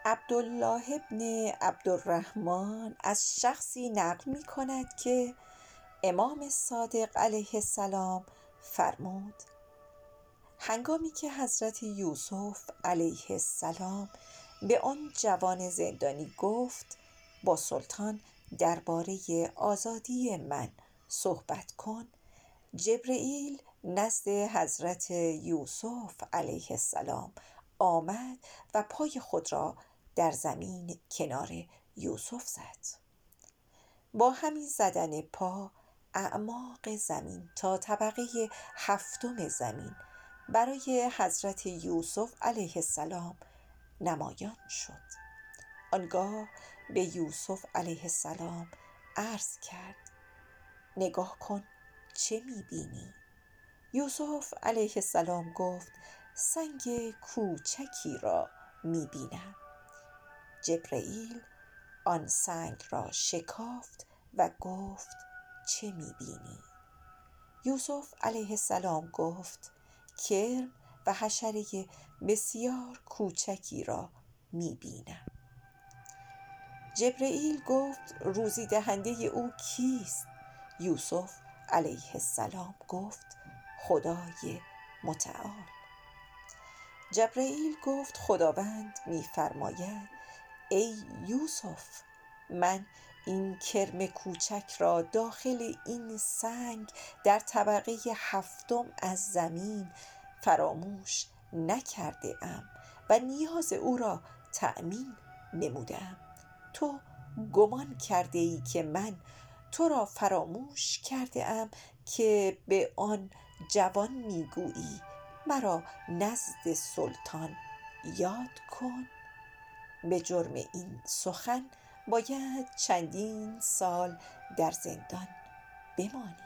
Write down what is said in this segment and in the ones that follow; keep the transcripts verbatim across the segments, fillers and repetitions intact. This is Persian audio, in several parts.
عبدالله بن عبدالرحمن از شخصی نقل می کند که امام صادق علیه السلام فرمود: هنگامی که حضرت یوسف علیه السلام به آن جوان زندانی گفت با سلطان درباره آزادی من صحبت کن، جبرئیل نزد حضرت یوسف علیه السلام آمد و پای خود را در زمین کنار یوسف زد. با همین زدن پا اعماق زمین تا طبقه هفتم زمین برای حضرت یوسف علیه السلام نمایان شد. آنگاه به یوسف علیه السلام عرض کرد: نگاه کن چه می‌بینی؟ یوسف علیه السلام گفت: سنگ کوچکی را می‌بینم. جبرئیل آن سنگ را شکافت و گفت: چه می‌بینی؟ یوسف علیه السلام گفت: کرم و حشره بسیار کوچکی را می‌بینم. جبرئیل گفت: روزی دهنده او کیست؟ یوسف علیه السلام گفت: خدای متعال. جبرئیل گفت: خداوند می‌فرماید ای یوسف، من این کرم کوچک را داخل این سنگ در طبقه هفتم از زمین فراموش نکرده ام و نیاز او را تأمین نموده ام. تو گمان کرده ای که من تو را فراموش کرده ام که به آن جوان میگویی مرا نزد سلطان یاد کن؟ به جرم این سخن باید چندین سال در زندان بمانی.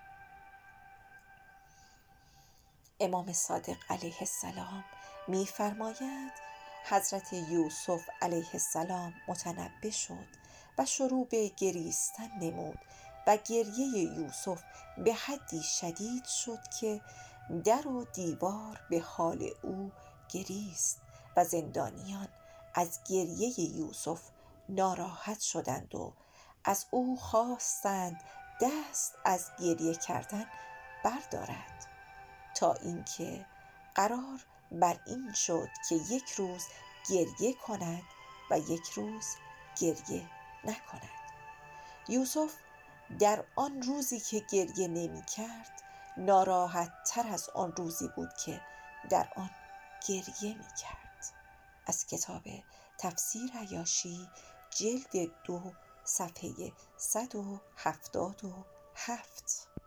امام صادق علیه السلام می‌فرماید حضرت یوسف علیه السلام متنبه شد و شروع به گریستن نمود و گریه یوسف به حدی شدید شد که در و دیوار به حال او گریست و زندانیان از گریه یوسف ناراحت شدند و از او خواستند دست از گریه کردن بردارد، تا اینکه قرار بر این شد که یک روز گریه کند و یک روز گریه نکند. یوسف در آن روزی که گریه نمی کرد ناراحت تر از آن روزی بود که در آن گریه می کرد. از کتاب تفسیر عیاشی جلد دو صفحه صد و هفتاد و هفت.